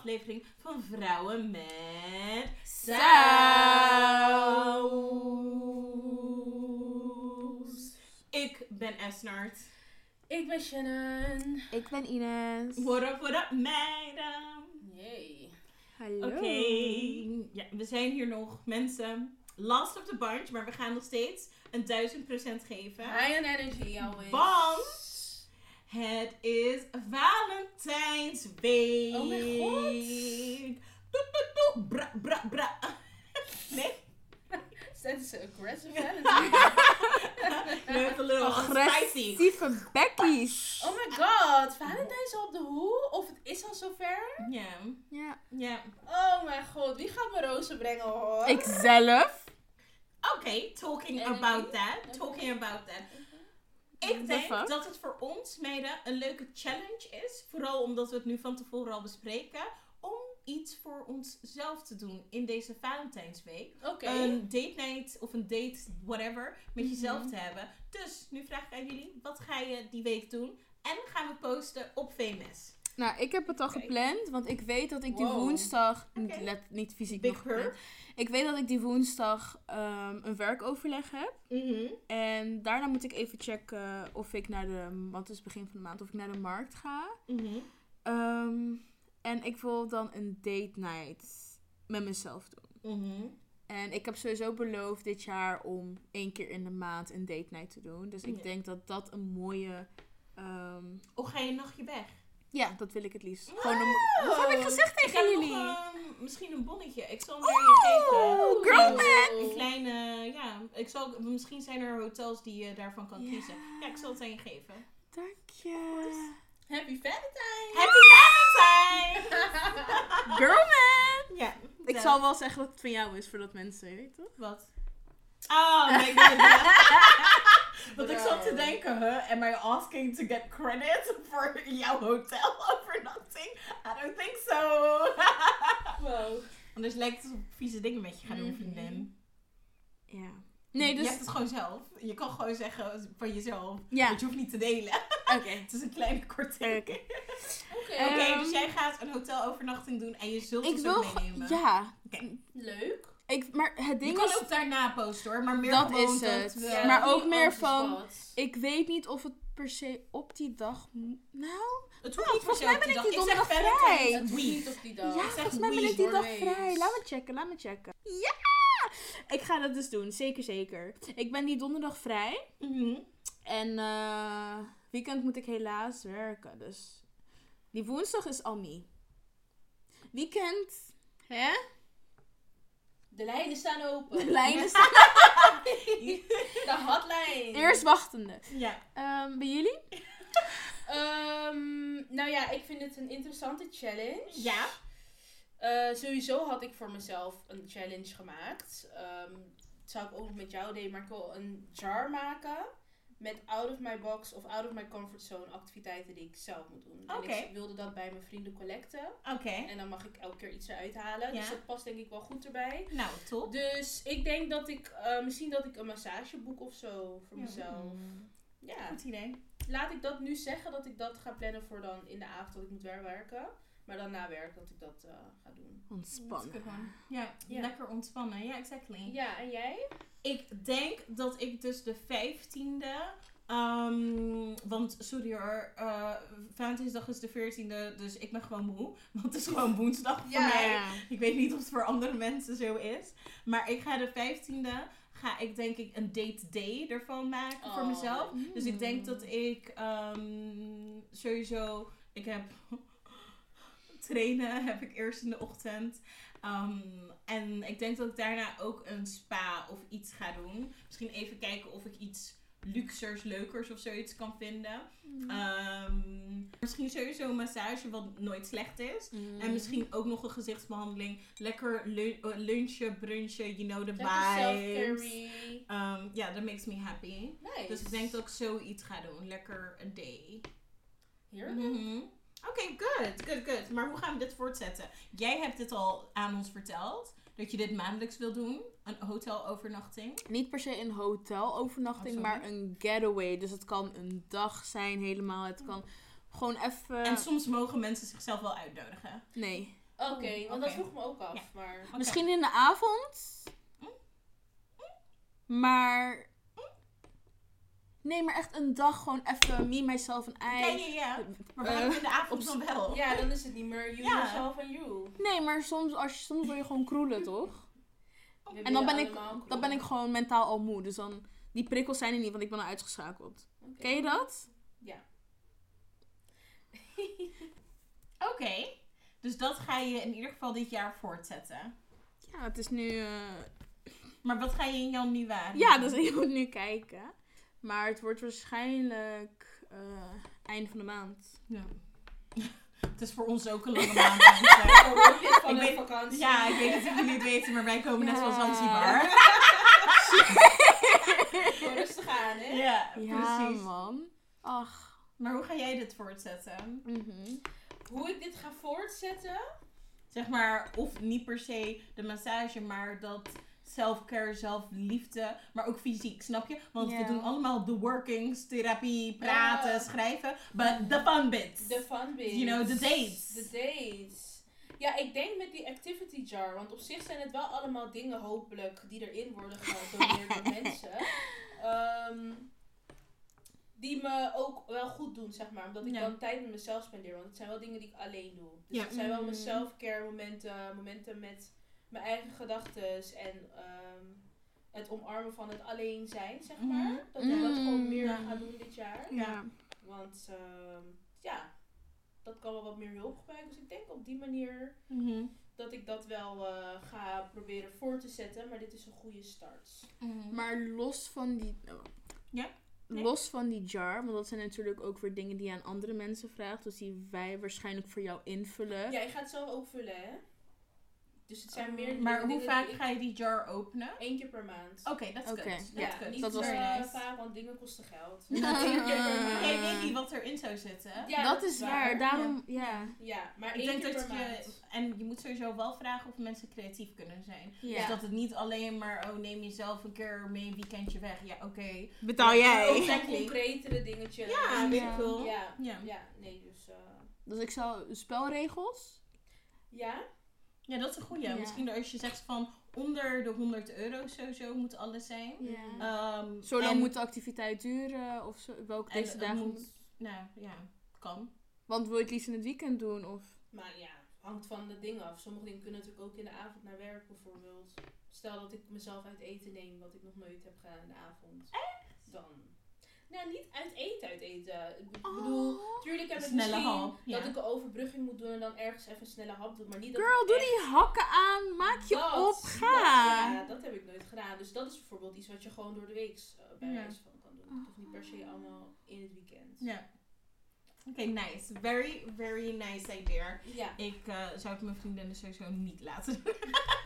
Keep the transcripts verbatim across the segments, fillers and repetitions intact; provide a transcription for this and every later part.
aflevering van Vrouwen met Saus. Ik ben Esnaert. Ik ben Shannon. Ik ben Ines. What up, what up, meiden? Yay. Hallo. Oké, okay. Ja, we zijn hier nog, mensen. Last of the bunch, maar we gaan nog steeds een duizend procent geven. High on energy always. Want het is Valentijnsweek. Oh mijn god. Doe, doe, doe. Bra, bra, bra. Nee? Dat is aggressive Valentine. Leuk, een little spicy. Agressieve bekkies. Oh my god. Valentijn is al op de hoe? Of het is al zover? Ja. Ja. Ja. Oh mijn god. Wie gaat me rozen brengen hoor? Ikzelf. Oké, okay, talking Energy. about that. Talking about that. Ik denk fuck? dat het voor ons, meiden, een leuke challenge is. Vooral omdat we het nu van tevoren al bespreken. Om iets voor onszelf te doen in deze Valentijnsweek. Oké. Okay. Een date night of een date whatever met Mm-hmm. jezelf te hebben. Dus nu vraag ik aan jullie, wat ga je die week doen? En gaan we posten op Famous. Nou, ik heb het al Oké. gepland, want ik weet dat ik die Wow. woensdag, Oké. niet, let, niet fysiek Big nog gepland. her. Ik weet dat ik die woensdag um, een werkoverleg heb. Mm-hmm. En daarna moet ik even checken of ik naar de, want het is begin van de maand, of ik naar de markt ga. Mm-hmm. Um, en ik wil dan een date night met mezelf doen. Mm-hmm. En ik heb sowieso beloofd dit jaar om één keer in de maand een date night te doen. Dus ik Ja. denk dat dat een mooie... Um, Of ga je een nachtje weg? ja, dat wil ik het liefst. Gewoon een, Oh. wat heb ik gezegd Ik tegen heb jullie? nog, um, misschien een bonnetje. Ik zal hem naar je geven. Oh, girl man! Een kleine, ja. Ik zal, misschien zijn er hotels die je daarvan kan Ja. kiezen. Ja, ik zal het aan je geven. Dank je. Happy Valentine. Happy Valentine! Girl man! Ja. Ik zo. zal wel zeggen dat het van jou is, voordat mensen weten, toch? Wat? Oh, nee, nee, nee. Want ik zat te Bro. denken, huh? Am I asking to get credit voor jouw hotelovernachting? I don't think so. Wow. Anders lijkt het alsof ik vieze dingen met je ga doen, Mhm. vriendin. Ja. Nee, dus... Je hebt het gewoon zelf. Je kan gewoon zeggen van jezelf. Ja. Want je hoeft niet te delen. Oké. Het is een kleine korting. Oké. Oké, Oké. Um, dus jij gaat een hotelovernachting doen en je zult Ik ons wil... ook ge- meenemen. Ja. Oké. Leuk. Ik, maar het Je ding kan is... ook daarna posten hoor, maar meer Dat gewoon is dat het. we- Ja, maar ook niet meer on the van- spot. Ik weet niet of het per se op die dag... moet- Nou... Het Ja, hoeft niet volgens per se mij op ben die ik dag. die Ik zeg donderdag Valentine's vrij. Het week. hoeft niet op die dag. Ja, zeg volgens mij ben week, ik die dag hoor. vrij. Laat me checken, laat me checken. Ja! Ik ga dat dus doen, zeker zeker. Ik ben die donderdag vrij. Mhm. En eh weekend moet ik helaas werken. Dus die woensdag is al me. Weekend, hè? De lijnen staan open. De lijnen staan. De hotline. Eerst wachtende. Ja. Um, bij jullie? Um, nou ja, ik vind het een interessante challenge. Ja. Uh, sowieso had ik voor mezelf een challenge gemaakt. Um, dat zou ik ook nog met jou delen, maar ik wil een jar maken met out of my box of out of my comfort zone activiteiten die ik zelf moet doen. Oké. En ik wilde dat bij mijn vrienden collecten. Oké. En dan mag ik elke keer iets eruit halen. Ja. Dus dat past denk ik wel goed erbij. Nou, top. Dus ik denk dat ik, uh, misschien dat ik een massage boek of zo voor Ja. mezelf. Ja, Goed idee. laat ik dat nu zeggen dat ik dat ga plannen voor dan in de avond dat ik moet weer werken. Maar dan na werk dat ik dat uh, ga doen. Dat is Ontspannen. good one. Ja, Ja. lekker ontspannen. Ja, exactly. Ja, en jij? Ik denk dat ik dus de vijftiende... Um, want, sorry hoor, uh, Valentijnsdag is de veertiende, dus ik ben gewoon moe. Want het is gewoon woensdag voor Ja. mij. Ik weet niet of het voor andere mensen zo is. Maar ik ga de vijftiende, ga ik denk ik een date day ervan maken voor Oh. mezelf. Mm. Dus ik denk dat ik um, sowieso, ik heb trainen, heb ik eerst in de ochtend. Um, en ik denk dat ik daarna ook een spa of iets ga doen. Misschien even kijken of ik iets luxers, leukers of zoiets kan vinden. Mm. Um, misschien sowieso een massage, wat nooit slecht is. Mm. En misschien ook nog een gezichtsbehandeling. Lekker lu- uh, lunchen, brunchen, you know the Lekker vibes. self-carry. Um, ja, that makes me happy. Nice. Dus ik denk dat ik zoiets ga doen. Lekker een day. Heerlijk. Mhm. Oké, good, good, good. Maar hoe gaan we dit voortzetten? Jij hebt dit al aan ons verteld. Dat je dit maandelijks wil doen. Een hotelovernachting. Niet per se een hotelovernachting, Oh, maar sorry. een getaway. Dus het kan een dag zijn helemaal. Het kan gewoon even... En soms mogen mensen zichzelf wel uitnodigen. Nee. Oké, okay, want Oké. dat vroeg ik me ook af. Ja. Maar... Oké. Misschien in de avond. Maar... Nee, maar echt een dag gewoon even me, myself en I. Ja, ja, ja. Maar Eh, waarom in de avond op- dan wel? Ja, dan is het niet meer you, Ja. yourself en you. Nee, maar soms, als je, soms wil je gewoon kroelen, toch? We En dan ben, willen ik, allemaal dan ben ik gewoon mentaal al moe. Dus dan, die prikkels zijn er niet, want ik ben al uitgeschakeld. Oké. Ken je dat? Ja. Oké. Okay. Dus dat ga je in ieder geval dit jaar voortzetten. Ja, het is nu... eh, Maar wat ga je in januari? Ja, dus je moet nu kijken. Maar het wordt waarschijnlijk eh einde van de maand. Ja. Het is voor ons ook een lange maand. mensen. Gewoon dit van Ik de weet- vakantie. Ja, ik weet niet of jullie het weten, maar wij komen net Ja. van Zanzibar. Gewoon rustig aan, hè? Ja, Ja, precies. man. Ach. Maar hoe ga jij dit voortzetten? Mhm. Hoe ik dit ga voortzetten? Zeg maar, of niet per se de massage, maar dat self-care, zelfliefde, maar ook fysiek, snap je? Want Ja. we doen allemaal de workings, therapie, praten, Ja. schrijven, but the fun bits. De fun bits. You know, the dates. De dates. Ja, ik denk met die activity jar, want op zich zijn het wel allemaal dingen hopelijk die erin worden gedoneerd door mensen. Ehm, die me ook wel goed doen, zeg maar. Omdat ik Ja. dan tijd met mezelf spendeer. Want het zijn wel dingen die ik alleen doe. Dus Ja. het zijn wel mijn Mm. self-care momenten. Momenten met mijn eigen gedachten. En ehm, het omarmen van het alleen zijn, zeg maar. Mhm. Dat ik dat Mm. gewoon meer Ja. ga doen dit jaar. Ja. Want ehm, ja, dat kan wel wat meer hulp gebruiken. Dus ik denk op die manier Mhm. dat ik dat wel eh, ga proberen voor te zetten. Maar dit is een goede start. Mhm. Maar los van die... oh. Ja? Nee? Los van die jar, want dat zijn natuurlijk ook weer dingen die je aan andere mensen vraagt. Dus die wij waarschijnlijk voor jou invullen. Ja, je gaat het zelf ook vullen, hè? Dus het zijn meer Maar dingen hoe die vaak ik- ga je die jar openen? Eén keer per maand. Oké, dat is Oké, good. ja, That's good. niet dat was eh, very nice. vaak, want dingen kosten geld. Ja. Eén keer per maand. Jij weet niet wat erin zou zitten. Ja, dat is waar, daarom... Ja. Ja, maar Ik één denk keer dat per je, maand. en je moet sowieso wel vragen of mensen creatief kunnen zijn. Ja. Dus dat het niet alleen maar, oh neem jezelf een keer mee een weekendje weg. Ja, oké. Betaal Ook jij. zo'n Exactly. concretere dingetjes. Ja, weet Ja. ik veel. Ja, Ja. ja, nee, dus... eh, Dus ik zou... Spelregels? ja? Ja, dat is een goeie. Ja. Misschien als je zegt van onder de honderd euro sowieso moet alles zijn. Ja. Ehm, Zo lang en- moet de activiteit duren? Of zo, welke en deze het dagen moet, moet... nou ja, kan. Want wil je het liefst in het weekend doen? Of... Maar ja, hangt van de dingen af. Sommige dingen kunnen natuurlijk ook in de avond naar werk bijvoorbeeld. Stel dat ik mezelf uit eten neem, wat ik nog nooit heb gedaan in de avond. Echt? Dan. Nou, niet uit eten, uit eten. Ik bedoel, Oh. tuurlijk heb ik Snelle misschien hap, ja. dat ik een overbrugging moet doen en dan ergens even een snelle hap doen. Maar niet dat Girl, ik doe echt- die hakken aan. Maak je dat- op. dat- Ga. ja, dat heb ik nooit gedaan. Dus dat is bijvoorbeeld iets wat je gewoon door de week uh, bij Ja. wijze van kan doen. Het hoeft niet per se allemaal in het weekend. Ja. Oké, nice. Very, very nice idea. Ja. Ik eh, zou het mijn vriendinnen sowieso niet laten doen.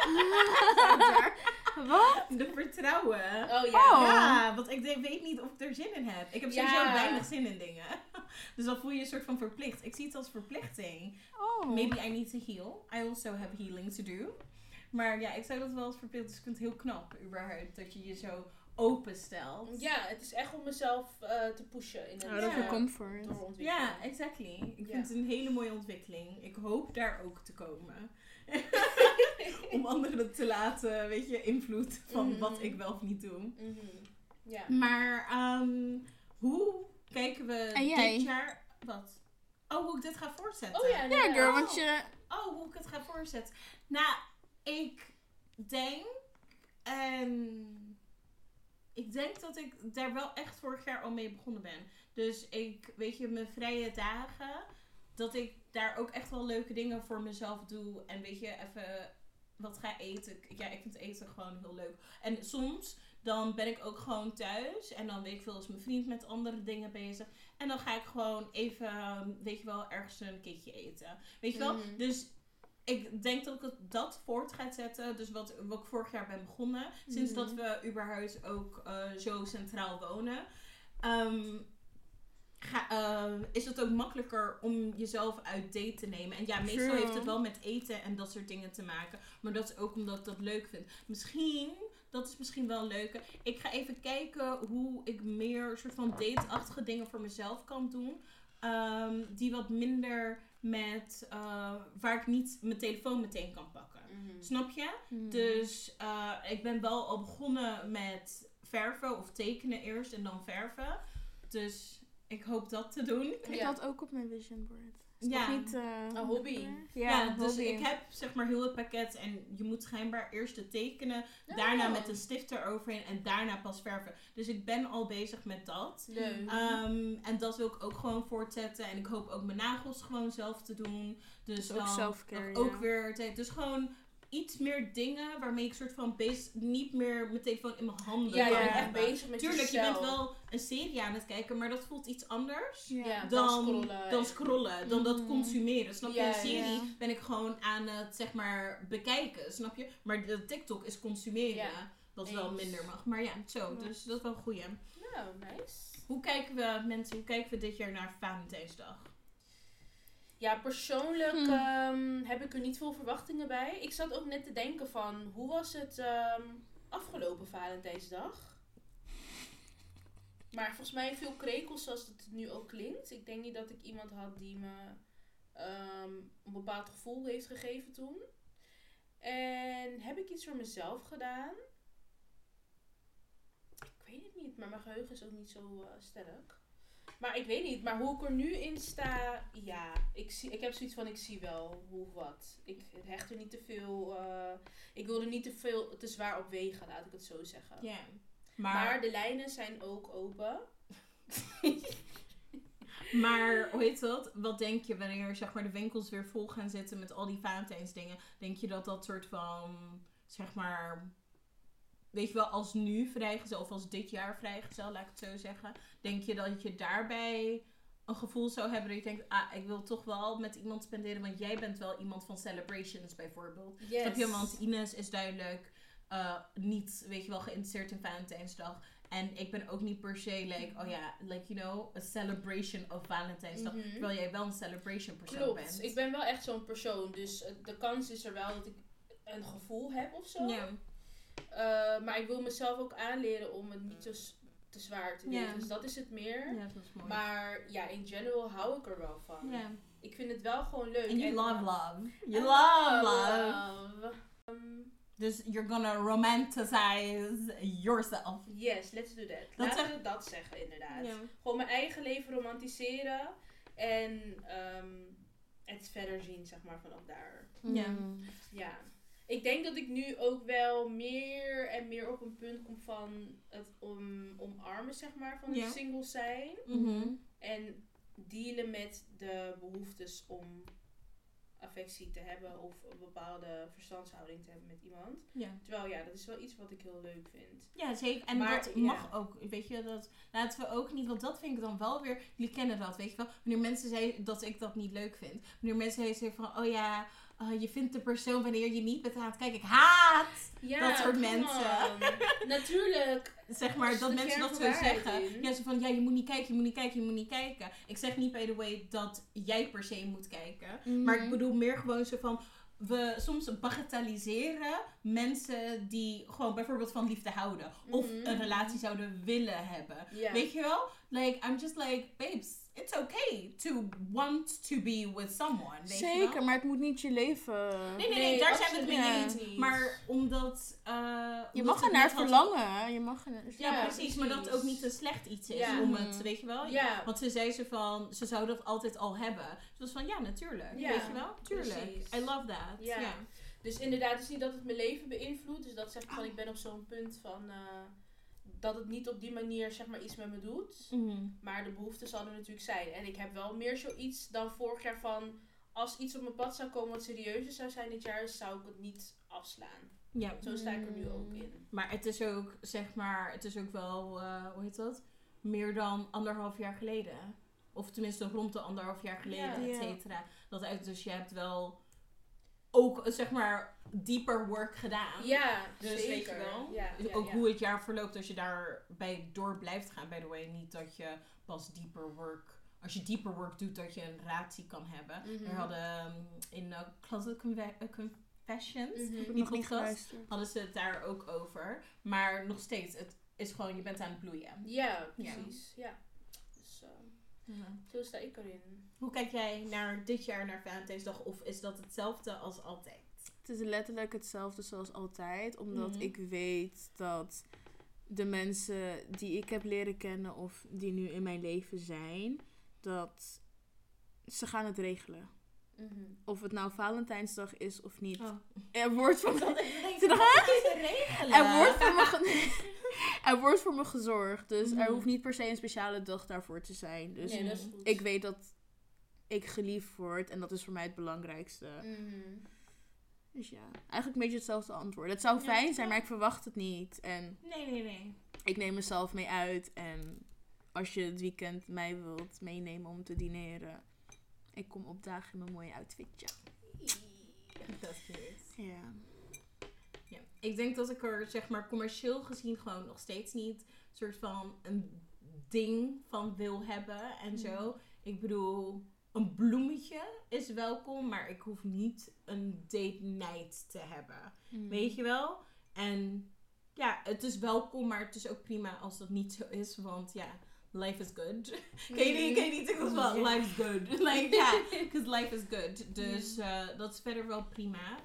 Wat? De vertrouwen. Oh ja. Oh. Ja, want ik de- weet niet of ik er zin in heb. Ik heb sowieso Ja. weinig zin in dingen. Dus dan voel je een soort van verplicht. Ik zie het als verplichting. Oh. Maybe I need to heal. I also have healing to do. Maar ja, ik zou dat wel als verplicht. Dus ik vind het heel knap, überhaupt, dat je je zo openstelt. Ja, het is echt om mezelf eh, te pushen in het Oh, dat Ja. is comfort. doorontwikkelen. Ja, exactly. Ik Ja. vind het een hele mooie ontwikkeling. Ik hoop daar ook te komen. Om anderen te laten, weet je, invloed van Mhm. wat ik wel of niet doe. Mhm. Ja. Maar ehm, hoe kijken we En jij? dit jaar... Wat? Oh, hoe ik dit ga voortzetten. Oh ja, Ja, girl, Oh. want je... Oh, hoe ik het ga voortzetten. Nou, ik denk... En... Ik denk dat ik daar wel echt vorig jaar al mee begonnen ben. Dus ik, weet je, mijn vrije dagen... Dat ik daar ook echt wel leuke dingen voor mezelf doe. En weet je, even wat ga eten. Ja, ik vind eten gewoon heel leuk. En soms... Dan ben ik ook gewoon thuis. En dan weet ik veel, is mijn vriend met andere dingen bezig. En dan ga ik gewoon even, weet je wel, ergens een keertje eten. Weet je wel? Mhm. Dus ik denk dat ik het, dat voort ga zetten. Dus wat, wat ik vorig jaar ben begonnen. Sinds Mhm. dat we überhaupt ook eh, zo centraal wonen. Ehm, ga, eh, is het ook makkelijker om jezelf uit date te nemen. En ja, meestal True. heeft het wel met eten en dat soort dingen te maken. Maar dat is ook omdat ik dat leuk vind. Misschien... Dat is misschien wel een leuke. Ik ga even kijken hoe ik meer soort van date-achtige dingen voor mezelf kan doen. Ehm, die wat minder met uh, waar ik niet mijn telefoon meteen kan pakken. Mhm. Snap je? Mm. Dus uh, ik ben wel al begonnen met verven of tekenen eerst en dan verven. Dus ik hoop dat te doen. Ik Ja. had ook op mijn vision board. Is Ja. toch niet... uh, Een hobby. Ja, Ja, dus hobby. ik heb zeg maar heel het pakket en je moet schijnbaar eerst het tekenen, daarna Oh. met een stift eroverheen en daarna pas verven. Dus ik ben al bezig met dat. Leuk. Um, en dat wil ik ook gewoon voortzetten. En ik hoop ook mijn nagels gewoon zelf te doen. Dus Dus ook dan self-care, ook ja. weer, te- dus gewoon iets meer dingen waarmee ik soort van bezig, niet meer mijn telefoon in mijn handen Ja, je kan bent echt hebben. bezig met Tuurlijk, je jezelf. bent wel een serie aan het kijken, maar dat voelt iets anders Ja. Ja. dan, Dan scrollen. dan scrollen, dan dat Mhm. consumeren. Snap je? Ja, Een serie ja. ben ik gewoon aan het, zeg maar, bekijken. Snap je? Maar de TikTok is consumeren. Ja, Wat wel eens. minder mag. Maar ja, zo. Ja. Dus dat is wel een goeie. Nou, nice. Hoe kijken we, mensen, hoe kijken we dit jaar naar Valentijnsdag? Ja, persoonlijk Hm. ehm, heb ik er niet veel verwachtingen bij. Ik zat ook net te denken van, hoe was het ehm, afgelopen Valentijnsdag? Maar volgens mij veel krekels zoals het nu ook klinkt. Ik denk niet dat ik iemand had die me ehm, een bepaald gevoel heeft gegeven toen. En heb ik iets voor mezelf gedaan? Ik weet het niet, maar mijn geheugen is ook niet zo eh, sterk. Maar ik weet niet, maar hoe ik er nu in sta, ja, ik, zie, ik heb zoiets van, ik zie wel hoe of wat. Ik hecht er niet te veel, uh, ik wil er niet te veel, te zwaar op wegen, laat ik het zo zeggen. Ja. Maar, Maar, de lijnen zijn ook open. maar, hoe heet dat? Wat denk je wanneer, zeg maar, de winkels weer vol gaan zitten met al die Valentijnsdingen? Denk je dat dat soort van, zeg maar, weet je wel, als nu vrijgezel of als dit jaar vrijgezel, laat ik het zo zeggen. Denk je dat je daarbij een gevoel zou hebben dat je denkt, ah, ik wil toch wel met iemand spenderen, want jij bent wel iemand van celebrations bijvoorbeeld. Yes. Snap je? Want Ines is duidelijk uh, niet, weet je wel, geïnteresseerd in Valentijnsdag. En ik ben ook niet per se like, oh ja, like you know, a celebration of Valentijnsdag. Mhm. Terwijl jij wel een celebration persoon Klopt, bent. ik ben wel echt zo'n persoon, dus uh, de kans is er wel dat ik een gevoel heb of zo. Ja. Uh, maar ik wil mezelf ook aanleren om het niet te, s- te zwaar te nemen. Ja. Dus dat is het meer. Ja, dat is mooi. Maar ja, in general hou ik er wel van. ja. Ik vind het wel gewoon leuk. And you En- love love. You I love love. love. Um, Dus you're gonna romanticize yourself. yes, let's do that. Dat Laten zeg- we dat zeggen inderdaad. Ja. Gewoon mijn eigen leven romantiseren. En um, het verder zien, zeg maar, vanaf daar. Ja. Mm. Ja. Ik denk dat ik nu ook wel meer en meer op een punt kom van het om, omarmen, zeg maar, van Ja. het single zijn. Mhm. En dealen met de behoeftes om affectie te hebben of een bepaalde verstandshouding te hebben met iemand. Ja. Terwijl ja, dat is wel iets wat ik heel leuk vind. Ja, zeker. En Maar, dat ja. mag ook. Weet je, dat laten we ook niet. Want dat vind ik dan wel weer. Jullie kennen dat, weet je wel. Wanneer mensen zeggen dat ik dat niet leuk vind. Wanneer mensen zeggen van, oh ja, uh, je vindt de persoon wanneer je niet bent aan het kijken. Ik haat! Ja, Dat soort come mensen. on. Natuurlijk. Zeg maar, Er dat zit een mensen kern dat van zo waarheid zeggen. in. Ja, zo van, ja, je moet niet kijken, je moet niet kijken, je moet niet kijken. Ik zeg niet, by the way, dat jij per se moet kijken. Mhm. Maar ik bedoel meer gewoon zo van, we soms bagatelliseren mensen die gewoon bijvoorbeeld van liefde houden. Of Mhm. een relatie zouden willen hebben. Ja. Weet je wel? Like, I'm just like, babes, it's okay to want to be with someone. Weet je wel? Zeker, maar het moet niet je leven... Nee, nee, nee, Nee, daar zijn we het absoluut mee niet. eens. Maar omdat... uh, Je omdat mag we er het naar net hadden- verlangen. Je mag er... Ja, Ja, precies, maar dat het precies. ook niet een slecht iets is Ja. om het, weet je wel? Ja. Want ze zei ze van, ze zou dat altijd al hebben. Dus was van, ja, natuurlijk. Ja, weet je wel? Tuurlijk. precies. I love that. Ja. Ja. Dus inderdaad, het is niet dat het mijn leven beïnvloedt. Dus dat zeg ik van, ik ben op zo'n punt van... eh, dat het niet op die manier, zeg maar, iets met me doet. Mhm. Maar de behoefte zal er natuurlijk zijn. En ik heb wel meer zoiets dan vorig jaar van... Als iets op mijn pad zou komen wat serieuzer zou zijn dit jaar... zou ik het niet afslaan. Ja. Zo sta ik er nu ook in. Maar het is ook, zeg maar, het is ook wel, uh, hoe heet dat? Meer dan anderhalf jaar geleden. Of tenminste rond de anderhalf jaar geleden, Ja. et cetera. Dat uit, dus je hebt wel ook, zeg maar, deeper work gedaan. Ja, Dus zeker. weet je wel, Ja, Dus ja, ook ja. hoe het jaar verloopt als je daarbij door blijft gaan. By the way, niet dat je pas deeper work, als je deeper work doet, dat je een relatie kan hebben. Mhm. We hadden um, in uh, Closet Conve- uh, Confessions, Mhm. Ik heb Die nog niet podcast? geluisterd. hadden ze het daar ook over. Maar nog steeds, het is gewoon, je bent aan het bloeien. Ja, precies. Ja. Dus, eh, Ja. Zo sta ik erin. Hoe kijk jij naar dit jaar naar Valentijnsdag? Of is dat hetzelfde als altijd? Het is letterlijk hetzelfde zoals altijd. Omdat Mhm. ik weet dat de mensen die ik heb leren kennen of die nu in mijn leven zijn, dat ze gaan het regelen. Mhm. Of het nou Valentijnsdag is of niet. Oh. Er wordt voor Ik me, zat even te denken, Ze wat is er regelen? er wordt voor me, ge- er wordt voor me gezorgd. Dus er Mhm. hoeft niet per se een speciale dag daarvoor te zijn. Dus Nee, dat is goed. ik weet dat ik geliefd word en dat is voor mij het belangrijkste. Mhm. Dus ja, eigenlijk een beetje hetzelfde antwoord. Het zou Ja, fijn zijn, ja. maar ik verwacht het niet. En Nee, nee, nee. ik neem mezelf mee uit. En als je het weekend mij wilt meenemen om te dineren, ik kom opdagen in mijn mooie outfitje. Dat is cute. Ja. Ja. Ik denk dat ik er, zeg maar, commercieel gezien gewoon nog steeds niet soort van een ding van wil hebben en zo. Ik bedoel, een bloemetje is welkom, maar ik hoef niet een date night te hebben. Mm. Weet je wel? En ja, het is welkom, maar het is ook prima als dat niet zo is, want ja, life is good. Ken je die, ken je die TikToks wel? Ja. Life is good. Like, ja, because life is good. Dus eh, dat is verder wel prima.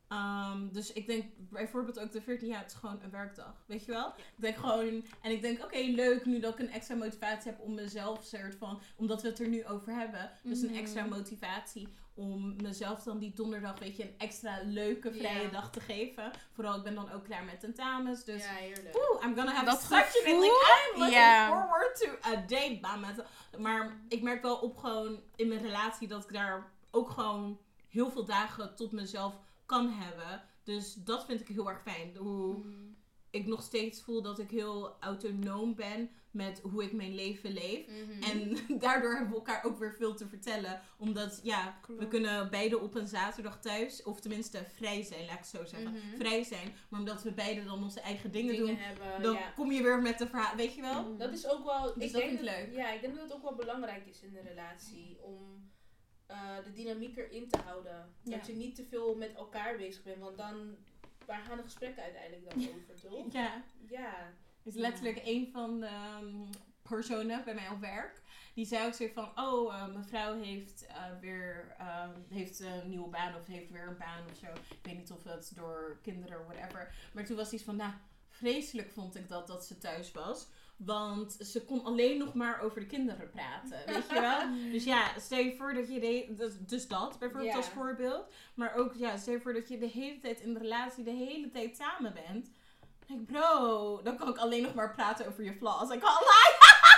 Um, dus ik denk bijvoorbeeld ook de veertien jaar, het is gewoon een werkdag. Weet je wel? Ik denk gewoon, en ik denk, oké, leuk nu dat ik een extra motivatie heb om mezelf, soort van, omdat we het er nu over hebben. Dus Mhm. een extra motivatie om mezelf dan die donderdag, weet je, een extra leuke vrije Ja. dag te geven. Vooral, ik ben dan ook klaar met tentamens. Dus, Ja, heerlijk. oeh, I'm gonna have Dat such a gevoel, like, I'm looking ja. forward to a date by myself. Maar ik merk wel op gewoon in mijn relatie dat ik daar ook gewoon heel veel dagen tot mezelf kan hebben. Dus dat vind ik heel erg fijn. Hoe Mhm. ik nog steeds voel dat ik heel autonoom ben met hoe ik mijn leven leef. Mhm. En daardoor hebben we elkaar ook weer veel te vertellen. Omdat, ja, we Klopt. kunnen beide op een zaterdag thuis, of tenminste vrij zijn, laat ik het zo zeggen. Mhm. Vrij zijn. Maar omdat we beide dan onze eigen dingen, Dingen doen, hebben, dan ja. kom je weer met de verhaal, weet je wel? Mhm. Dat is ook wel. Dus ik dat denk vind ik dat- leuk. Ja, ik denk dat het ook wel belangrijk is in de relatie om eh, de dynamiek erin te houden. Ja. Dat je niet te veel met elkaar bezig bent, want dan waar gaan de gesprekken uiteindelijk dan over, toch? Ja. Ja. is letterlijk een van de ehm, personen bij mij op werk. Die zei ook zo van, oh, uh, mevrouw heeft uh, weer uh, heeft een nieuwe baan of heeft weer een baan of zo. Ik weet niet of het door kinderen of whatever. Maar toen was iets van, nou, vreselijk vond ik dat dat ze thuis was. Want ze kon alleen nog maar over de kinderen praten, weet je wel? Dus ja, stel je voor dat je, de, dus, dus dat bijvoorbeeld Ja. als voorbeeld. Maar ook, ja, stel je voor dat je de hele tijd in de relatie, de hele tijd samen bent. Like, bro, dan kan ik alleen nog maar praten over je flaws. I can't lie.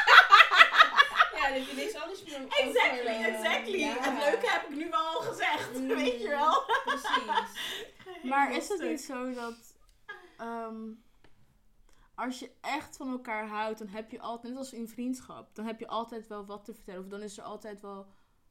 Ja, dat je deze alles meer over, Exactly, eh, exactly. ja. Het leuke heb ik nu wel al gezegd, Mm. weet je wel? Precies. Maar is het niet zo dat ehm, als je echt van elkaar houdt, dan heb je altijd, net als in vriendschap, dan heb je altijd wel wat te vertellen. Of dan is er altijd wel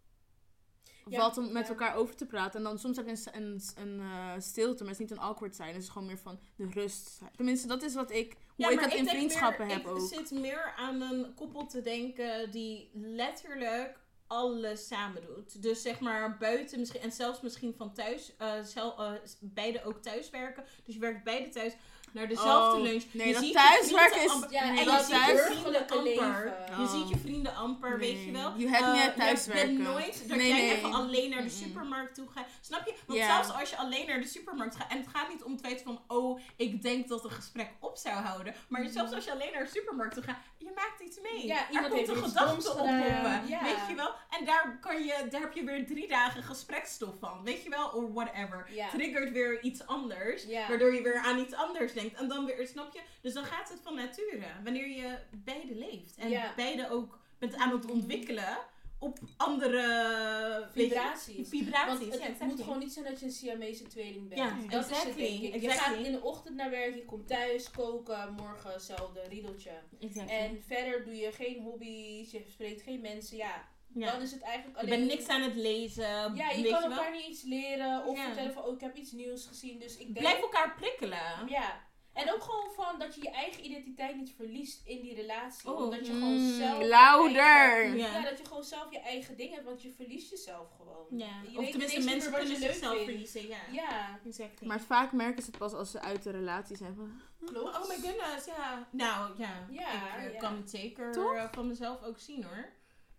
Ja, wat om met ja. elkaar over te praten. En dan soms heb je een, een, een eh, stilte, maar het is niet een awkward zijn. Het is gewoon meer van de rust. Tenminste, dat is wat ik, hoe ik maar het in denk vriendschappen meer, heb ik ook. zit meer aan een koppel te denken die letterlijk alles samen doet. Dus zeg maar buiten misschien, en zelfs misschien van thuis, eh zelf, eh, beide ook thuiswerken. Dus je werkt beide thuis naar dezelfde Oh, lunch. nee, je dat ziet thuiswerken je vrienden is- amper- Ja, Nee, en en je je dat ziet je thuis- vrienden burgerlijke amper. leven. Je Oh. ziet je vrienden amper, weet je wel. Nee, je hebt Eh, meer thuiswerken. Je bent nooit dat Nee, jij nee. even alleen naar de Mm-mm. supermarkt toe gaat. Snap je? Want Ja. zelfs als je alleen naar de supermarkt gaat. En het gaat niet om het feit van, oh, ik denk dat een gesprek op zou houden. Maar Mhm. zelfs als je alleen naar de supermarkt toe gaat, je maakt iets mee. Ja, er iemand komt heeft een iets gedachte doms op gedaan. op, Ja. weet je wel. En daar, kan je, daar heb je weer drie dagen gesprekstof van. Weet je wel? Or whatever. Ja. Triggert weer iets anders. Ja. Waardoor je weer aan iets anders denkt. En dan weer, snap je? Dus dan gaat het van nature. Wanneer je beide leeft. En Ja. beide ook bent aan het ontwikkelen op andere weet je, Vibraties. vibraties. Want het, ja, het exactly. moet gewoon niet zijn dat je een Siamese tweeling bent. Ja, dat is het, exactly, denk ik. Je exactly. gaat in de ochtend naar werk, je komt thuis, koken, morgen hetzelfde riedeltje. Exactly. En verder doe je geen hobby's, je spreekt geen mensen. Ja, ja. dan is het eigenlijk Je alleen... bent niks aan het lezen. Ja, je weet kan je wel? elkaar niet iets leren of Ja. vertellen van, oh, ik heb iets nieuws gezien. Dus ik denk... Blijf elkaar prikkelen. Ja. En ook gewoon van dat je je eigen identiteit niet verliest in die relatie. Oh. Omdat je gewoon Mm, zelf... je louder. eigen- Ja. Ja, dat je gewoon zelf je eigen ding hebt, want je verliest jezelf gewoon. Ja. Je Of weet tenminste, ineens niet mensen meer wat kunnen je leuk zichzelf vindt. verliezen. Ja. Ja, Exactly. Maar vaak merken ze het pas als ze uit de relatie zijn. Van, klopt. Oh my goodness, ja. Nou, ja. Ja, ik eh, ja. kan het zeker Toch? eh, van mezelf ook zien hoor.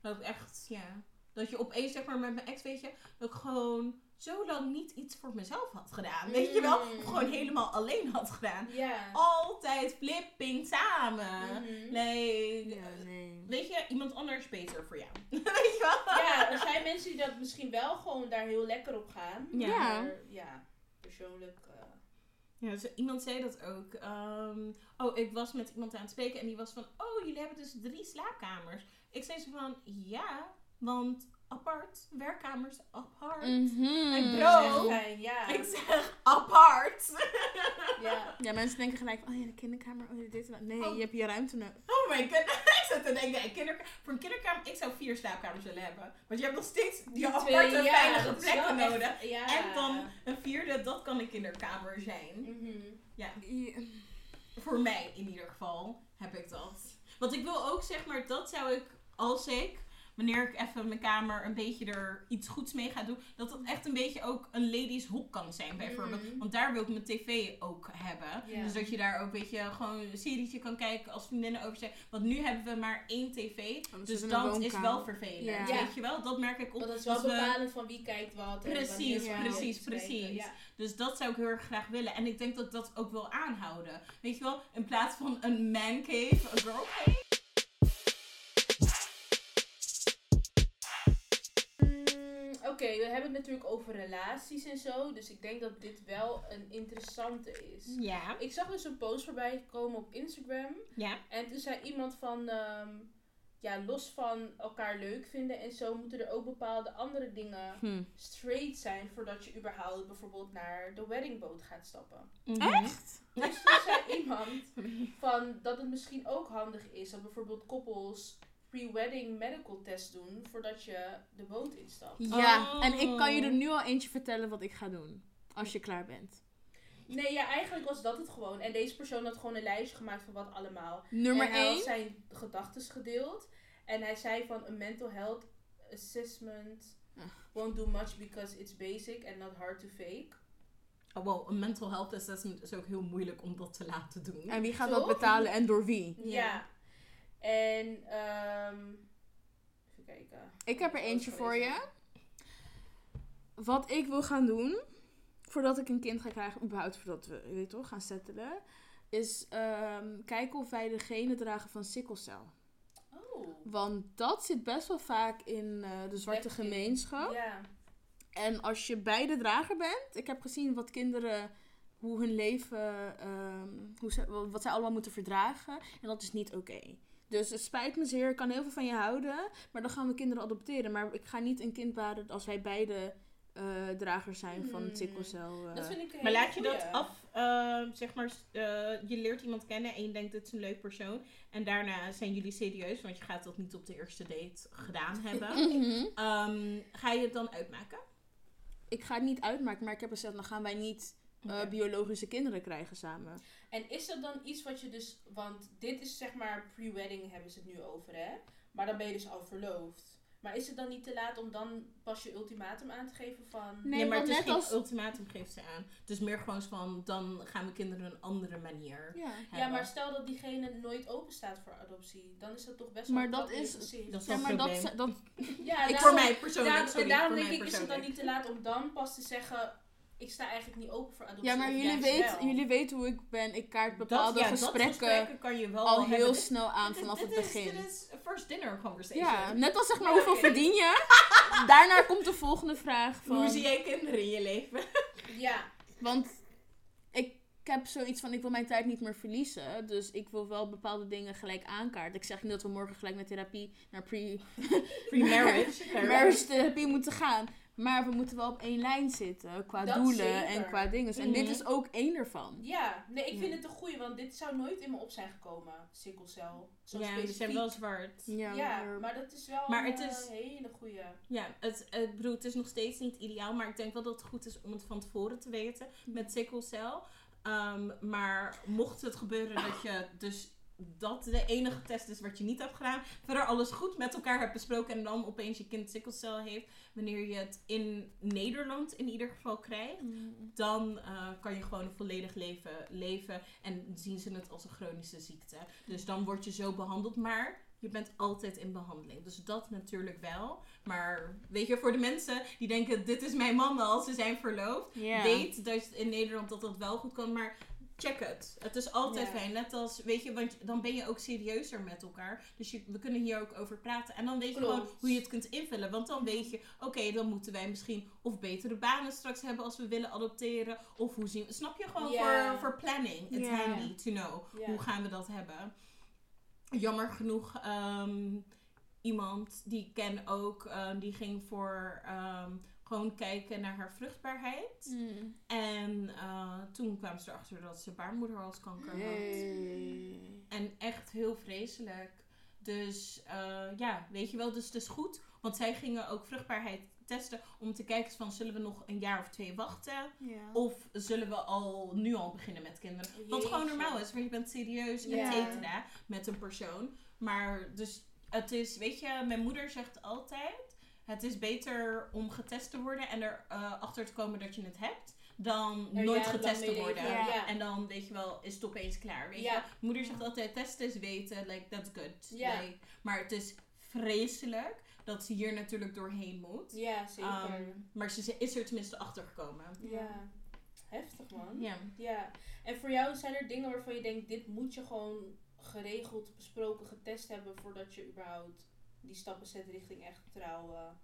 Dat ik echt, ja. Dat je opeens, zeg maar, met mijn ex, weet je, dat ik gewoon zo lang niet iets voor mezelf had gedaan. Weet je wel? Of gewoon helemaal alleen had gedaan. Ja. Altijd flipping samen. Mhm. Nee. Ja, nee. Weet je, iemand anders is beter voor jou. Weet je wel? Ja, er zijn mensen die dat misschien wel gewoon daar heel lekker op gaan. Ja. Maar ja, persoonlijk... eh, Ja, dus iemand zei dat ook. Ehm, oh, ik was met iemand aan het spreken en die was van, oh, jullie hebben dus drie slaapkamers. Ik zei zo van, ja, want apart, werkkamers apart. Mhm. Hey, dat bro. is echt fijn, ja. Ik zeg, apart. Ja. Ja, mensen denken gelijk van, oh ja, de kinderkamer, oh ja, dit en dat. Nee, Oh. je hebt je ruimte nodig. Oh my god, ik zat te denken, een kinderka- voor een kinderkamer, ik zou vier slaapkamers willen hebben. Want je hebt nog steeds die Die aparte, twee, ja, veilige dat is wel plekken echt- nodig. Ja. En dan een vierde, dat kan een kinderkamer zijn. Mhm. Ja. Ja. Voor mij in ieder geval heb ik dat. Want ik wil ook, zeg maar, dat zou ik, als ik, wanneer ik even mijn kamer een beetje er iets goeds mee ga doen, dat het echt een beetje ook een ladies hoek kan zijn, bijvoorbeeld. Mhm. Want daar wil ik mijn tv ook hebben. Ja. Dus dat je daar ook, weet je, gewoon een serietje kan kijken als vriendinnen over zijn. Want nu hebben we maar één tv, Oh, dus dus in de dat is woonkamer. wel vervelend. Ja. Weet je wel, dat merk ik op. Want dat is wel als we- bepalend van wie kijkt wat. En Precies, wanneer we precies, kijken. precies. Ja. Dus dat zou ik heel erg graag willen. En ik denk dat ik dat ook wil aanhouden. Weet je wel, in plaats van een man cave, een girl cave. Mm, Oké, we hebben het natuurlijk over relaties en zo. Dus ik denk dat dit wel een interessante is. Ja. Ik zag dus een post voorbij komen op Instagram. Ja. En toen zei iemand van... ehm, ja, los van elkaar leuk vinden en zo... moeten er ook bepaalde andere dingen Hm. straight zijn... voordat je überhaupt bijvoorbeeld naar de weddingboot gaat stappen. Echt? Dus toen zei iemand van dat het misschien ook handig is... dat bijvoorbeeld koppels pre-wedding medical test doen... voordat je de boot instapt. Ja, Oh. en ik kan je er nu al eentje vertellen wat ik ga doen. Als je klaar bent. Nee, ja, eigenlijk was dat het gewoon. En deze persoon had gewoon een lijstje gemaakt van wat allemaal. Nummer en hij had één. zijn gedachten gedeeld. En hij zei van een mental health assessment Ach. won't do much because it's basic and not hard to fake. Oh, wow, een mental health assessment is ook heel moeilijk om dat te laten doen. En wie gaat Toch? dat betalen en door wie? Ja. Ja. En, ehm even kijken. Ik heb er Wat eentje was voor deze? je. Wat ik wil gaan doen, voordat ik een kind ga krijgen, überhaupt voordat we, je weet toch, gaan settelen, is ehm, kijken of wij de genen dragen van sikkelcel. Oh. Want dat zit best wel vaak in eh, de zwarte Echt in. gemeenschap. Ja. En als je beide drager bent, ik heb gezien wat kinderen, hoe hun leven, ehm, hoe ze, wat zij allemaal moeten verdragen. En dat is niet oké. Dus het spijt me zeer, ik kan heel veel van je houden, maar dan gaan we kinderen adopteren. Maar ik ga niet een kind baren als wij beide eh, dragers zijn van het Hmm. sikkelcel. eh. Dat vind ik een Maar hele laat je dat goeie. af, eh, zeg maar, eh, je leert iemand kennen en je denkt dit is een leuk persoon. En daarna zijn jullie serieus, want je gaat dat niet op de eerste date gedaan hebben. Mhm. Ehm, ga je het dan uitmaken? Ik ga het niet uitmaken, maar ik heb gezegd, dan gaan wij niet eh, Oké. biologische kinderen krijgen samen. En is dat dan iets wat je dus... Want dit is zeg maar pre-wedding hebben ze het nu over, hè? Maar dan ben je dus al verloofd. Maar is het dan niet te laat om dan pas je ultimatum aan te geven van... Nee, ja, maar want het is net geen als- ultimatum geeft ze aan. Het is meer gewoon van, dan gaan we kinderen een andere manier Ja. Ja, hebben. maar stel dat diegene nooit open staat voor adoptie. Dan is dat toch best wel Maar een dat klap in is- je gezicht. Dat is Ja, wel maar een dat, probleem. dat, Ja, Ik daarom- voor mij persoonlijk, daar- sorry, en daarom voor denk mij ik, is het dan persoonlijk. niet te laat om dan pas te zeggen... Ik sta eigenlijk niet open voor adoptie. ja, maar of jullie, juist weet, wel. jullie weten hoe ik ben. Ik kaart bepaalde dat, ja, gesprekken, dat gesprekken kan je wel al hebben. heel Dit- snel aan dit- vanaf dit het is- begin. Dit is first dinner conversation. Ja, net als zeg maar Ja, hoeveel oké. verdien je? Daarna komt de volgende vraag van... Hoe zie jij kinderen in je leven? Ja, Want ik heb zoiets van, ik wil mijn tijd niet meer verliezen. Dus ik wil wel bepaalde dingen gelijk aankaarten. Ik zeg niet dat we morgen gelijk met therapie naar pre- Pre-marriage. marriage therapie moeten gaan. Maar we moeten wel op één lijn zitten. Qua Dat doelen zeker. en qua dingen. En Mhm. dit is ook één ervan. ja. Nee, ik vind Ja. het een goeie, want dit zou nooit in me op zijn gekomen. Sikkelcel. Zo Ja, die specifiek. zijn wel zwart. Ja, Ja, maar- maar dat is wel Maar een het is- eh, hele goeie. Ja, het, het, bedoel, het is nog steeds niet ideaal, maar ik denk wel dat het goed is om het van tevoren te weten met sikkelcel. Um, maar mocht het gebeuren dat je dus dat de enige test is wat je niet hebt gedaan, verder alles goed met elkaar hebt besproken en dan opeens je kind sikkelcel heeft, wanneer je het in Nederland in ieder geval krijgt, dan uh, kan je gewoon een volledig leven leven en zien ze het als een chronische ziekte. Dus dan word je zo behandeld, maar je bent altijd in behandeling. Dus dat natuurlijk wel. Maar weet je, voor de mensen die denken, dit is mijn man al, ze zijn verloofd. Ja. Weet dat in Nederland dat dat wel goed kan, maar check het. Het is altijd Ja. fijn. Net als, weet je, want dan ben je ook serieuzer met elkaar. Dus je, we kunnen hier ook over praten. En dan weet je Klopt. gewoon hoe je het kunt invullen. Want dan weet je, oké, okay, dan moeten wij misschien of betere banen straks hebben als we willen adopteren. Of hoe zien we, snap je, gewoon Ja. voor, voor planning. It's Ja. handy to know. Ja. Hoe gaan we dat hebben? Jammer genoeg, um, iemand die ik ken ook, um, die ging voor um, gewoon kijken naar haar vruchtbaarheid. Mm. En uh, toen kwamen ze erachter dat ze baarmoederhalskanker had. Hey. En echt heel vreselijk. Dus uh, ja, weet je wel, dus het is goed. Want zij gingen ook vruchtbaarheid testen om te kijken van, zullen we nog een jaar of twee wachten? Ja. Of zullen we al nu al beginnen met kinderen? Wat Jeetje. gewoon normaal is, want je bent serieus, Ja. et cetera, met een persoon. Maar dus het is, weet je, mijn moeder zegt altijd, het is beter om getest te worden en erachter uh, achter te komen dat je het hebt, dan Er nooit jarenlang getest te mee worden. leven. Ja. En dan, weet je wel, is het opeens klaar. Weet Ja. je? Moeder zegt altijd, testen is weten, like, that's good. Ja. Like, maar het is vreselijk dat ze hier natuurlijk doorheen moet. Ja, zeker. Um, maar ze is er tenminste achter gekomen. ja. Heftig, man. Ja. Ja. En voor jou zijn er dingen waarvan je denkt, dit moet je gewoon geregeld, besproken, getest hebben voordat je überhaupt die stappen zet richting echt trouwen?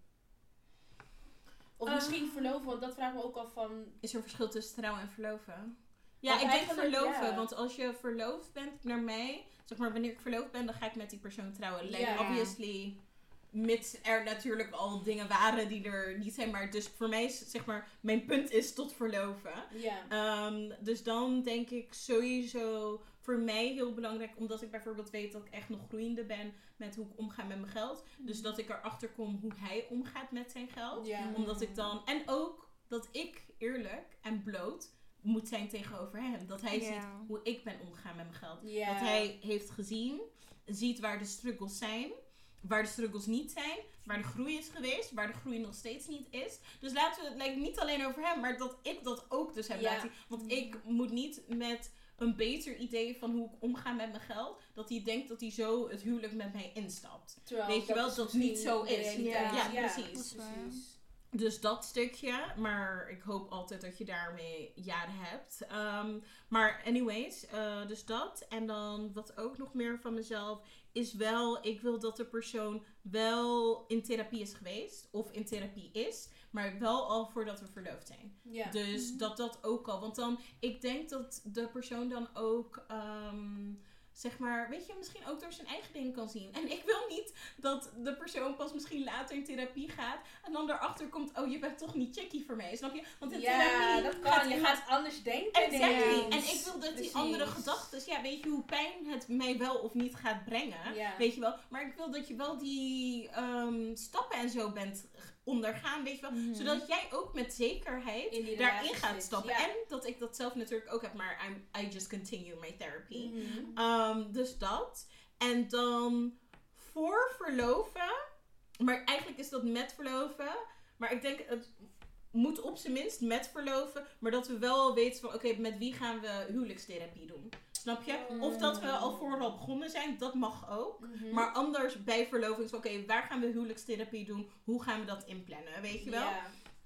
Of Uh. misschien verloven, want dat vragen we ook af van... Is er een verschil tussen trouwen en verloven? Ja, Want ik denk eigenlijk, verloven. ja. Want als je verloofd bent naar mij, zeg maar wanneer ik verloofd ben, dan ga ik met die persoon trouwen. Like, Ja. obviously, mits er natuurlijk al dingen waren die er niet zijn. Maar dus voor mij is, zeg maar, mijn punt is tot verloven. Ja. Um, dus dan denk ik sowieso voor mij heel belangrijk, omdat ik bijvoorbeeld weet dat ik echt nog groeiende ben met hoe ik omga met mijn geld. Dus dat ik erachter kom hoe hij omgaat met zijn geld. Ja. Omdat ik dan, en ook dat ik eerlijk en bloot moet zijn tegenover hem. Dat hij Ja. ziet hoe ik ben omgegaan met mijn geld. Ja. Dat hij heeft gezien, ziet waar de struggles zijn, waar de struggles niet zijn, waar de groei is geweest, waar de groei nog steeds niet is. Dus laten we het like, niet alleen over hem, maar dat ik dat ook dus heb Ja. laten zien. Want ik moet niet met een beter idee van hoe ik omga met mijn geld, dat hij denkt dat hij zo het huwelijk met mij instapt. Terwijl Weet je wel, is dat misschien niet zo de is. realiteit. Ja, Ja, precies. Dat is waar. precies. Dus dat stukje, maar ik hoop altijd dat je daarmee jaren hebt. Um, maar anyways, uh, dus dat. En dan wat ook nog meer van mezelf is wel, ik wil dat de persoon wel in therapie is geweest. Of in therapie is, maar wel al voordat we verloofd zijn. Ja. Dus Mhm. dat dat ook al. Want dan, ik denk dat de persoon dan ook, um, zeg maar, weet je, misschien ook door zijn eigen dingen kan zien. En ik wil niet dat de persoon pas misschien later in therapie gaat en dan erachter komt, oh, je bent toch niet chickie voor mij, snap je? Want in Ja, therapie dat gaat kan. Je iemand- gaat anders denken. Exactly. ineens. En ik wil dat die Precies. andere gedachten, ja, weet je hoe pijn het mij wel of niet gaat brengen, Ja. weet je wel. Maar ik wil dat je wel die um, stappen en zo bent ondergaan, weet je wel. Mhm. Zodat jij ook met zekerheid In die daarin relatie gaat zit, stappen. ja. En dat ik dat zelf natuurlijk ook heb, maar I'm, I just continue my therapy. Mhm. Um, dus dat. En dan voor verloven, maar eigenlijk is dat met verloven. Maar ik denk, het moet op zijn minst met verloven. Maar dat we wel al weten van, oké, okay, met wie gaan we huwelijkstherapie doen? Snap je? Mm. Of dat we al vooral begonnen zijn, dat mag ook. Mhm. Maar anders bij verloving is oké, okay, waar gaan we huwelijkstherapie doen? Hoe gaan we dat inplannen? Weet je wel? Ja.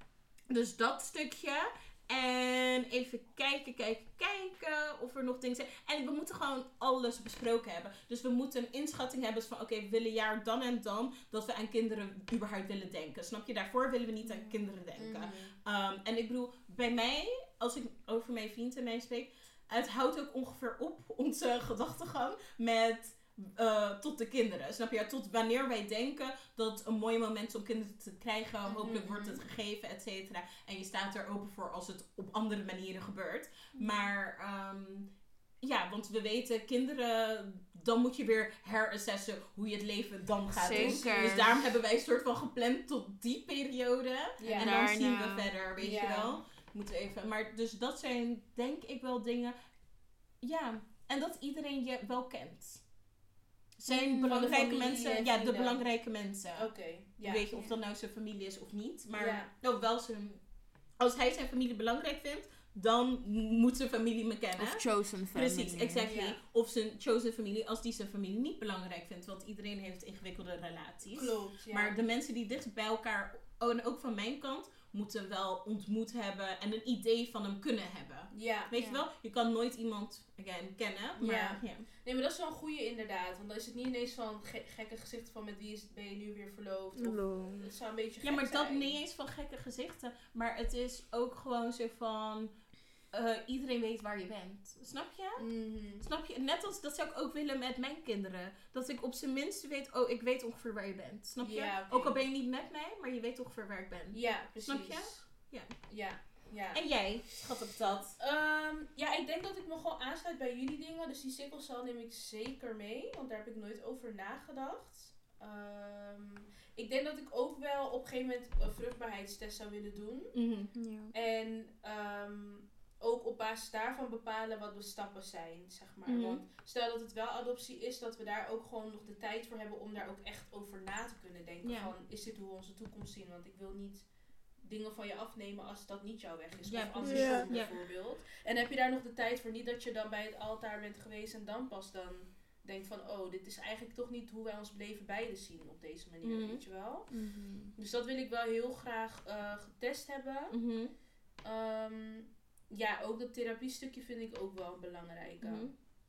Dus dat stukje. En even kijken, kijken, kijken of er nog dingen zijn. En we moeten gewoon alles besproken hebben. Dus we moeten een inschatting hebben van oké, okay, we willen jaar dan en dan dat we aan kinderen überhaupt willen denken. Snap je? Daarvoor willen we niet aan kinderen denken. Mhm. Um, en ik bedoel, bij mij, als ik over mijn vriend en mij spreek, het houdt ook ongeveer op onze gedachtegang met uh, tot de kinderen. Snap je? Tot wanneer wij denken dat een mooi moment is om kinderen te krijgen. Hopelijk wordt het gegeven, et cetera. En je staat er open voor als het op andere manieren gebeurt. Maar um, ja, want we weten, kinderen, dan moet je weer herassesen hoe je het leven dan gaat doen. Zeker. Dus daarom hebben wij een soort van gepland tot die periode. Ja. En dan Daarna. zien we verder, weet Ja. je wel. Moeten we even. Maar dus dat zijn denk ik wel dingen. Ja, en dat iedereen je wel kent. Zijn Van de belangrijke familie mensen. en Ja, de vrienden. belangrijke mensen. Oké. Ja. Weet je, of dat nou zijn familie is of niet. Maar Ja. nou, wel zijn. Als hij zijn familie belangrijk vindt, dan moet zijn familie me kennen. Of chosen family. Precies, exactly. Ja. Of zijn chosen familie, als die zijn familie niet belangrijk vindt. Want iedereen heeft ingewikkelde relaties. Klopt, ja. Maar de mensen die dicht bij elkaar, oh, en ook van mijn kant, moeten wel ontmoet hebben en een idee van hem kunnen hebben. Ja. Weet Ja. je wel? Je kan nooit iemand, again, kennen. Maar Ja. ja. Nee, maar dat is wel een goeie inderdaad. Want dan is het niet ineens van ge- gekke gezichten van met wie is, ben je nu weer verloofd. Of, Lol. het zou een beetje Ja, gek maar dat zijn. niet eens van gekke gezichten. Maar het is ook gewoon zo van, eh, iedereen weet waar je bent. Snap je? Mhm. Snap je? Net als, dat zou ik ook willen met mijn kinderen. Dat ik op zijn minst weet, oh, ik weet ongeveer waar je bent. Snap je? Ja, oké. Ook al ben je niet met mij, maar je weet ongeveer waar ik ben. Ja, precies. Snap je? Ja. Ja, ja. En jij, schat op dat. Ehm, ja, ik denk dat ik me gewoon aansluit bij jullie dingen. Dus die sikkelcel neem ik zeker mee. Want daar heb ik nooit over nagedacht. Ehm, ik denk dat ik ook wel op een gegeven moment een vruchtbaarheidstest zou willen doen. Mhm. Ja. En ehm, ook op basis daarvan bepalen wat de stappen zijn, zeg maar. Mhm. Want stel dat het wel adoptie is, dat we daar ook gewoon nog de tijd voor hebben om daar ook echt over na te kunnen denken. Ja. Van, is dit hoe we onze toekomst zien? Want ik wil niet dingen van je afnemen als dat niet jouw weg is. Ja, of precies. andersom Ja. bijvoorbeeld. En heb je daar nog de tijd voor? Niet dat je dan bij het altaar bent geweest en dan pas dan denkt van, oh, dit is eigenlijk toch niet hoe wij ons leven beiden zien op deze manier, Mhm. weet je wel? Mhm. Dus dat wil ik wel heel graag eh, getest hebben. Mhm. Ehm, ja, ook dat therapiestukje vind ik ook wel een belangrijke. Mhm.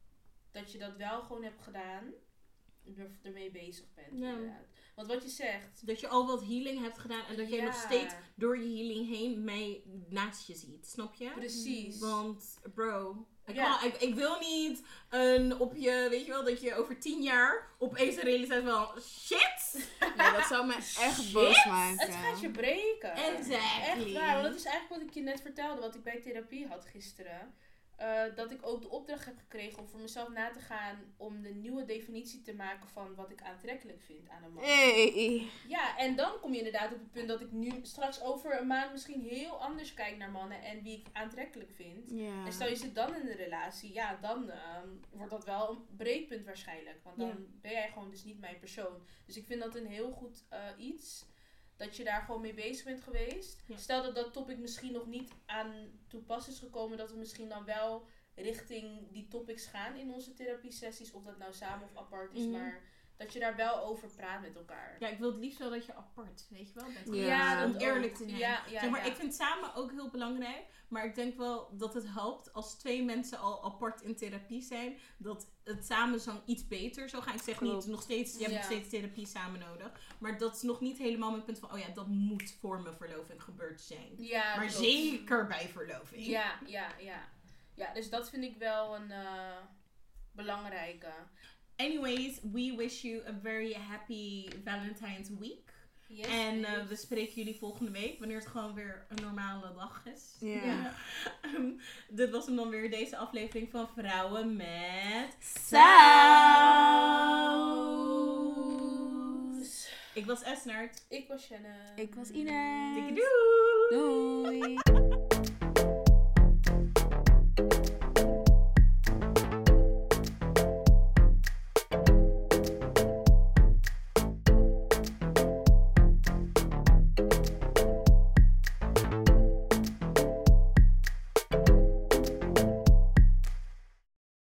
Dat je dat wel gewoon hebt gedaan. Er, ermee bezig bent, Ja. inderdaad. Want wat je zegt... Dat je al wat healing hebt gedaan en dat je Ja, nog steeds door je healing heen mij naast je ziet. Snap je? Precies. Want, bro, ik, Ja. kan- ik, ik wil niet een op je, weet je wel, dat je over tien jaar opeens realiseert van, shit! Ja, dat zou me echt Shit. boos maken. Het gaat je breken. Exactly. Echt waar. Want dat is eigenlijk wat ik je net vertelde. Wat ik bij therapie had gisteren. Uh, dat ik ook de opdracht heb gekregen om voor mezelf na te gaan om de nieuwe definitie te maken van wat ik aantrekkelijk vind aan een man. Hey. Ja, en dan kom je inderdaad op het punt dat ik nu straks over een maand misschien heel anders kijk naar mannen en wie ik aantrekkelijk vind. Ja. En stel je zit dan in een relatie, ja, dan ehm, wordt dat wel een breekpunt waarschijnlijk. Want dan Ja. ben jij gewoon dus niet mijn persoon. Dus ik vind dat een heel goed uh, iets. Dat je daar gewoon mee bezig bent geweest. Ja. Stel dat dat topic misschien nog niet aan toepas is gekomen. Dat we misschien dan wel richting die topics gaan in onze therapie sessies. Of dat nou samen of apart is. Mhm. Maar dat je daar wel over praat met elkaar. Ja, ik wil het liefst wel dat je apart, weet je wel, bent. Ja, om dat eerlijk ook. te zijn. Ja, ja, zeg maar, ja. ik vind samen ook heel belangrijk. Maar ik denk wel dat het helpt als twee mensen al apart in therapie zijn. Dat het samen zo iets beter zou gaan. Ik zeg Klopt. niet, nog steeds, je hebt Ja. nog steeds therapie samen nodig. Maar dat is nog niet helemaal mijn punt van, oh ja, dat moet voor mijn verloving gebeurd zijn. Ja, Maar klopt. zeker bij verloving. Ja, ja, ja. Ja, dus dat vind ik wel een uh, belangrijke. Anyways, we wish you a very happy Valentine's Week. Yes, En yes. uh, we spreken jullie volgende week, wanneer het gewoon weer een normale dag is. Ja. Ja. Um, dit was hem dan weer, deze aflevering van Vrouwen met Saus. Ik was Esnaert. Ik was Shannon. Ik was Ines. Dikke doei!